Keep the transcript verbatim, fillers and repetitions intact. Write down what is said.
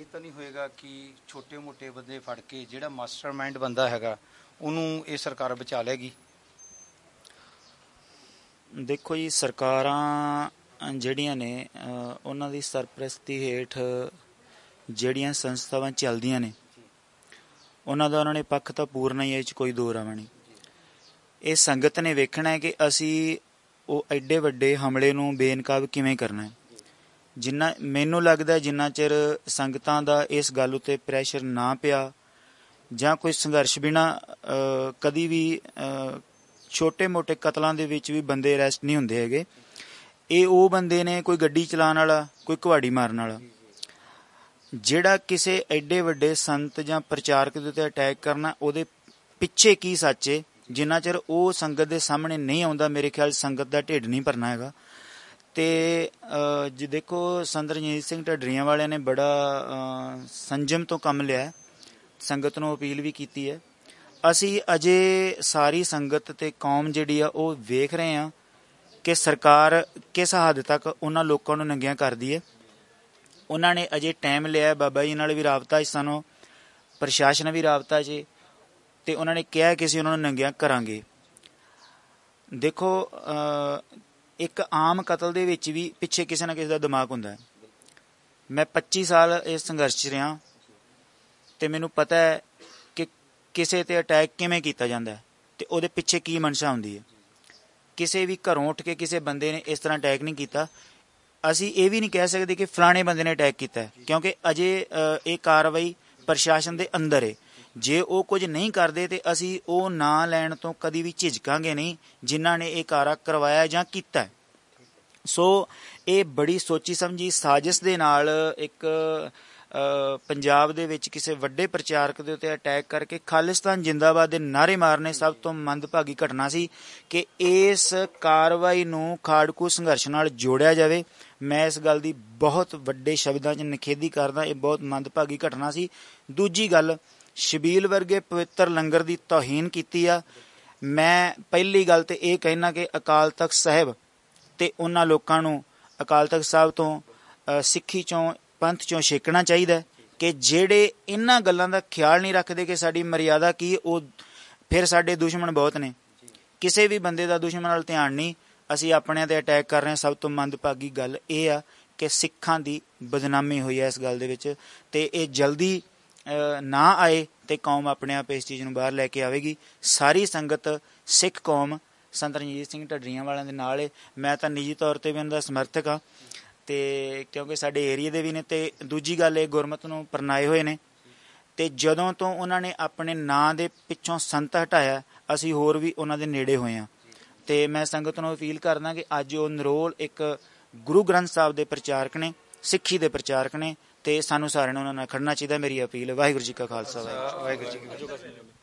ਇਹ ਤਾਂ ਨਹੀਂ ਹੋਏਗਾ ਕਿ ਛੋਟੇ ਮੋਟੇ ਬੰਦੇ ਫੜ ਕੇ ਜਿਹੜਾ ਮਾਸਟਰਮਾਈਂਡ ਬੰਦਾ ਹੈਗਾ ਉਹਨੂੰ ਇਹ ਸਰਕਾਰ ਬਚਾ ਲੇਗੀ? ਦੇਖੋ ਜੀ, ਸਰਕਾਰਾਂ ਜਿਹੜੀਆਂ ਨੇ ਉਹਨਾਂ ਦੀ ਸਰਪ੍ਰਸਤੀ ਹੇਠ ਜਿਹੜੀਆਂ ਸੰਸਥਾਵਾਂ ਚੱਲਦੀਆਂ ਨੇ ਉਹਨਾਂ ਦਾ ਉਹਨਾਂ ਨੇ ਪੱਖ ਤਾਂ ਪੂਰਨਾ ਹੀ ਹੈ, ਇਹ 'ਚ ਕੋਈ ਦੋ ਰਾਵਾਂ ਨਹੀਂ। ਇਹ ਸੰਗਤ ਨੇ ਵੇਖਣਾ ਹੈ ਕਿ ਅਸੀਂ ਉਹ ਐਡੇ ਵੱਡੇ ਹਮਲੇ ਨੂੰ ਬੇਨਕਾਬ ਕਿਵੇਂ ਕਰਨਾ ਹੈ। ਜਿੰਨਾ ਮੈਨੂੰ ਲੱਗਦਾ ਜਿੰਨਾ ਚਿਰ ਸੰਗਤਾਂ ਦਾ ਇਸ ਗੱਲ ਉੱਤੇ ਪ੍ਰੈਸ਼ਰ ਨਾ ਪਿਆ ਜਾਂ ਕੋਈ ਸੰਘਰਸ਼ ਬਿਨਾਂ ਕਦੀ ਵੀ ਛੋਟੇ ਮੋਟੇ ਕਤਲਾਂ ਦੇ ਵਿੱਚ ਵੀ ਬੰਦੇ ਅਰੈਸਟ ਨਹੀਂ ਹੁੰਦੇ ਹੈਗੇ। ਇਹ ਉਹ ਬੰਦੇ ਨੇ, ਕੋਈ ਗੱਡੀ ਚਲਾਉਣ ਵਾਲਾ, ਕੋਈ ਕੁਹਾੜੀ ਮਾਰਨ ਵਾਲਾ, ਜਿਹੜਾ ਕਿਸੇ ਐਡੇ ਵੱਡੇ ਸੰਤ ਜਾਂ ਪ੍ਰਚਾਰਕ ਦੇ ਉੱਤੇ ਅਟੈਕ ਕਰਨਾ, ਉਹਦੇ ਪਿੱਛੇ ਕੀ ਸੱਚ ਹੈ, ਜਿੰਨਾ ਚਿਰ ਉਹ ਸੰਗਤ ਦੇ ਸਾਹਮਣੇ ਨਹੀਂ ਆਉਂਦਾ ਮੇਰੇ ਖਿਆਲ ਸੰਗਤ ਦਾ ਢਿੱਡ ਨਹੀਂ ਭਰਨਾ ਹੈਗਾ। ਅਤੇ ਜੇ ਦੇਖੋ ਸੰਤ ਰਣਜੀਤ ਸਿੰਘ ਢੱਡਰੀਆਂ ਵਾਲਿਆਂ ਨੇ ਬੜਾ ਸੰਜਮ ਤੋਂ ਕੰਮ ਲਿਆ, ਸੰਗਤ ਨੂੰ ਅਪੀਲ ਵੀ ਕੀਤੀ ਹੈ। ਅਸੀਂ ਅਜੇ ਸਾਰੀ ਸੰਗਤ ਅਤੇ ਕੌਮ ਜਿਹੜੀ ਆ ਉਹ ਵੇਖ ਰਹੇ ਹਾਂ ਕਿ ਸਰਕਾਰ ਕਿਸ ਹੱਦ ਤੱਕ ਉਹਨਾਂ ਲੋਕਾਂ ਨੂੰ ਨੰਗੀਆਂ ਕਰਦੀ ਹੈ। ਉਹਨਾਂ ਨੇ ਅਜੇ ਟਾਈਮ ਲਿਆ, ਬਾਬਾ ਜੀ ਨਾਲ ਵੀ ਰਾਬਤਾ ਸੀ ਸਾਨੂੰ, ਪ੍ਰਸ਼ਾਸਨ ਵੀ ਰਾਬਤਾ 'ਚ, ਅਤੇ ਉਹਨਾਂ ਨੇ ਕਿਹਾ ਕਿ ਅਸੀਂ ਉਹਨਾਂ ਨੂੰ ਨੰਗੀਆਂ ਕਰਾਂਗੇ। ਦੇਖੋ ਇੱਕ ਆਮ ਕਤਲ ਦੇ ਵਿੱਚ ਵੀ ਪਿੱਛੇ ਕਿਸੇ ਨਾ ਕਿਸੇ ਦਾ ਦਿਮਾਗ ਹੁੰਦਾ ਹੈ। ਮੈਂ ਪੱਚੀ ਸਾਲ ਇਸ ਸੰਘਰਸ਼ 'ਚ ਰਿਹਾ ਅਤੇ ਮੈਨੂੰ ਪਤਾ ਹੈ ਕਿ ਕਿਸੇ 'ਤੇ ਅਟੈਕ ਕਿਵੇਂ ਕੀਤਾ ਜਾਂਦਾ ਅਤੇ ਉਹਦੇ ਪਿੱਛੇ ਕੀ ਮਨਸ਼ਾ ਹੁੰਦੀ ਹੈ। ਕਿਸੇ ਵੀ ਘਰੋਂ ਉੱਠ ਕੇ ਕਿਸੇ ਬੰਦੇ ਨੇ ਇਸ ਤਰ੍ਹਾਂ ਅਟੈਕ ਨਹੀਂ ਕੀਤਾ। ਅਸੀਂ ਇਹ ਵੀ ਨਹੀਂ ਕਹਿ ਸਕਦੇ ਕਿ ਫਲਾਣੇ ਬੰਦੇ ਨੇ ਅਟੈਕ ਕੀਤਾ, ਕਿਉਂਕਿ ਅਜੇ ਇਹ ਕਾਰਵਾਈ ਪ੍ਰਸ਼ਾਸਨ ਦੇ ਅੰਦਰ ਹੈ। ਜੇ ਉਹ ਕੁਝ ਨਹੀਂ ਕਰਦੇ ਤਾਂ ਅਸੀਂ ਉਹ ਨਾਂ ਲੈਣ ਤੋਂ ਕਦੀ ਵੀ ਝਿਜਕਾਂਗੇ ਨਹੀਂ ਜਿਨ੍ਹਾਂ ਨੇ ਇਹ ਕਾਰਾ ਕਰਵਾਇਆ ਜਾਂ ਕੀਤਾ। ਸੋ ਇਹ ਬੜੀ ਸੋਚੀ ਸਮਝੀ ਸਾਜ਼ਿਸ਼ ਦੇ ਨਾਲ ਇੱਕ ਪੰਜਾਬ ਦੇ ਵਿੱਚ ਕਿਸੇ ਵੱਡੇ ਪ੍ਰਚਾਰਕ ਦੇ ਉੱਤੇ ਅਟੈਕ ਕਰਕੇ ਖਾਲਿਸਤਾਨ ਜਿੰਦਾਬਾਦ ਦੇ ਨਾਅਰੇ ਮਾਰਨੇ ਸਭ ਤੋਂ ਮੰਦਭਾਗੀ ਘਟਨਾ ਸੀ। ਕਿ ਇਸ ਕਾਰਵਾਈ ਨੂੰ ਖਾੜਕੂ ਸੰਘਰਸ਼ ਨਾਲ ਜੋੜਿਆ ਜਾਵੇ, ਮੈਂ ਇਸ ਗੱਲ ਦੀ ਬਹੁਤ ਵੱਡੇ ਸ਼ਬਦਾਂ 'ਚ ਨਿਖੇਧੀ ਕਰਦਾ। ਇਹ ਬਹੁਤ ਮੰਦਭਾਗੀ ਘਟਨਾ ਸੀ। ਦੂਜੀ ਗੱਲ, ਸ਼ਬੀਲ ਵਰਗੇ ਪਵਿੱਤਰ ਲੰਗਰ ਦੀ ਤੋਹੀਨ ਕੀਤੀ ਆ। ਮੈਂ ਪਹਿਲੀ ਗੱਲ ਤਾਂ ਇਹ ਕਹਿਣਾ ਕਿ ਅਕਾਲ ਤਖਤ ਸਾਹਿਬ ਅਤੇ ਉਹਨਾਂ ਲੋਕਾਂ ਨੂੰ ਅਕਾਲ ਤਖਤ ਸਾਹਿਬ ਤੋਂ ਸਿੱਖੀ 'ਚੋਂ ਪੰਥ 'ਚੋਂ ਛੇਕਣਾ ਚਾਹੀਦਾ ਕਿ ਜਿਹੜੇ ਇਹਨਾਂ ਗੱਲਾਂ ਦਾ ਖਿਆਲ ਨਹੀਂ ਰੱਖਦੇ ਕਿ ਸਾਡੀ ਮਰਿਆਦਾ ਕੀ, ਉਹ ਫਿਰ ਸਾਡੇ ਦੁਸ਼ਮਣ ਬਹੁਤ ਨੇ। ਕਿਸੇ ਵੀ ਬੰਦੇ ਦਾ ਦੁਸ਼ਮਣ ਵੱਲ ਧਿਆਨ ਨਹੀਂ, ਅਸੀਂ ਆਪਣਿਆਂ 'ਤੇ ਅਟੈਕ ਕਰ ਰਹੇ ਹਾਂ। ਸਭ ਤੋਂ ਮੰਦਭਾਗੀ ਗੱਲ ਇਹ ਆ ਕਿ ਸਿੱਖਾਂ ਦੀ ਬਦਨਾਮੀ ਹੋਈ ਹੈ ਇਸ ਗੱਲ ਦੇ ਵਿੱਚ, ਅਤੇ ਇਹ ਜਲਦੀ ਨਾ ਆਏ ਅਤੇ ਕੌਮ ਆਪਣੇ ਆਪ ਇਸ ਚੀਜ਼ ਨੂੰ ਬਾਹਰ ਲੈ ਕੇ ਆਵੇਗੀ। ਸਾਰੀ ਸੰਗਤ ਸਿੱਖ ਕੌਮ ਸੰਤ ਰਣਜੀਤ ਸਿੰਘ ਢੱਡਰੀਆਂ ਵਾਲਿਆਂ ਦੇ ਨਾਲ ਹੈ। ਮੈਂ ਤਾਂ ਨਿੱਜੀ ਤੌਰ 'ਤੇ ਵੀ ਉਹਨਾਂ ਦਾ ਸਮਰਥਕ ਹਾਂ, ਅਤੇ ਕਿਉਂਕਿ ਸਾਡੇ ਏਰੀਏ ਦੇ ਵੀ ਨੇ, ਅਤੇ ਦੂਜੀ ਗੱਲ ਇਹ ਗੁਰਮਤਿ ਨੂੰ ਪਰਨਾਏ ਹੋਏ ਨੇ। ਅਤੇ ਜਦੋਂ ਤੋਂ ਉਹਨਾਂ ਨੇ ਆਪਣੇ ਨਾਂ ਦੇ ਪਿੱਛੋਂ ਸੰਤ ਹਟਾਇਆ, ਅਸੀਂ ਹੋਰ ਵੀ ਉਹਨਾਂ ਦੇ ਨੇੜੇ ਹੋਏ ਹਾਂ। ਅਤੇ ਮੈਂ ਸੰਗਤ ਨੂੰ ਅਪੀਲ ਕਰਦਾ ਕਿ ਅੱਜ ਉਹ ਨਿਰੋਲ ਇੱਕ ਗੁਰੂ ਗ੍ਰੰਥ ਸਾਹਿਬ ਦੇ ਪ੍ਰਚਾਰਕ ਨੇ, ਸਿੱਖੀ ਦੇ ਪ੍ਰਚਾਰਕ ਨੇ, ਅਤੇ ਸਾਨੂੰ ਸਾਰਿਆਂ ਨੂੰ ਉਹਨਾਂ ਨਾਲ ਖੜਨਾ ਚਾਹੀਦਾ। ਮੇਰੀ ਅਪੀਲ। ਵਾਹਿਗੁਰੂ ਜੀ ਕਾ ਖਾਲਸਾ, ਵਾਹਿਗੁਰੂ ਜੀ ਕੀ ਫਤਿਹ।